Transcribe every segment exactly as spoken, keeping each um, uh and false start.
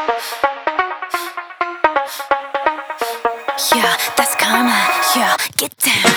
Yeah, that's karma. Yeah, get down.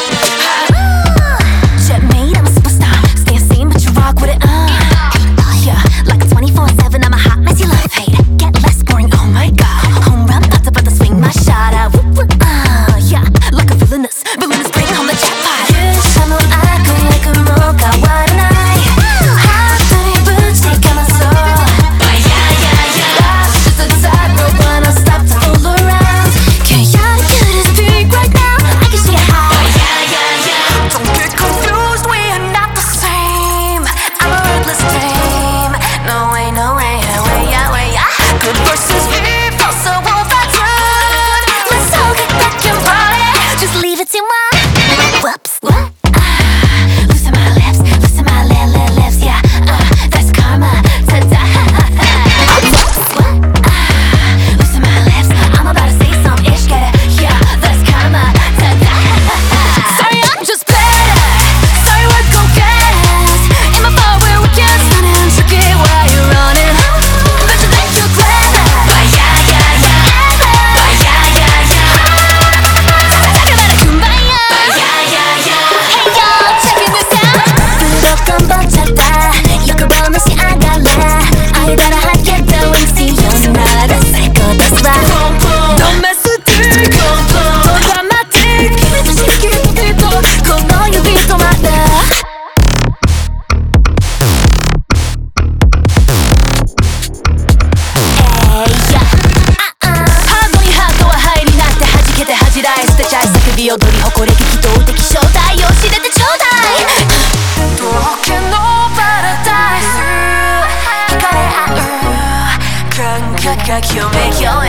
Checkmate, I'm a superstar. Stay seen, but you rock with it. Uh. Yeah, like a twenty-four seven, I'm a hot mess. You love hate. Get less boring. Oh my god. Home run, about to, about to swing my shot out. Uh, yeah, like a villainous, villainous, bring home the jackpot. I'm a icon, like a mocha. What a night. Hot dirty boots, take on my soul. Yeah, yeah, yeah. Life's just a tightrope, but I'll stop to fool around. Chaotic at its peak right now. I can see it high. Yeah, yeah, yeah. Don't get confused, we are not the same. I'm a ruthless dame. No way, no way, way, yeah, way, yeah. Good versus evil, so won't fight truth. Let's all get back and party. Just leave it to my whoops. What? Ah, loosen my lips, loosen my li li lips, yeah. Uh, that's karma. Ta-da. Whoops. What? Ah, loosen my lips. I'm about to say some ish, get it? Yeah, that's karma. Ta-da. Sorry, I'm just better. Sorry, we're go-getters. In my bar where we can't stand and tricky while you're running. Bet you think you're clever. Why, yeah, yeah, yeah. Why, yeah, yeah, yeah. Talk about a kumbaya. Why, yeah, yeah, yeah. Hey, y'all, checking this out. 무조건 뻗쳤다. 욕을 맛이 안 갈래. 아이다라 하겠다. 왠지 연나라 psycho, that's right. Don't mess with it. Don't dramatic. 기분 좀 시키게 또 건너 유비도 많아. 하거리 하거와 하이리 나한테 하지게 돼 하지라 했을 때 잘 사귀비踊り誇り激動的正体を知れてちょうだい遠くのパラダイス惹かれ合う感覚が共鳴よ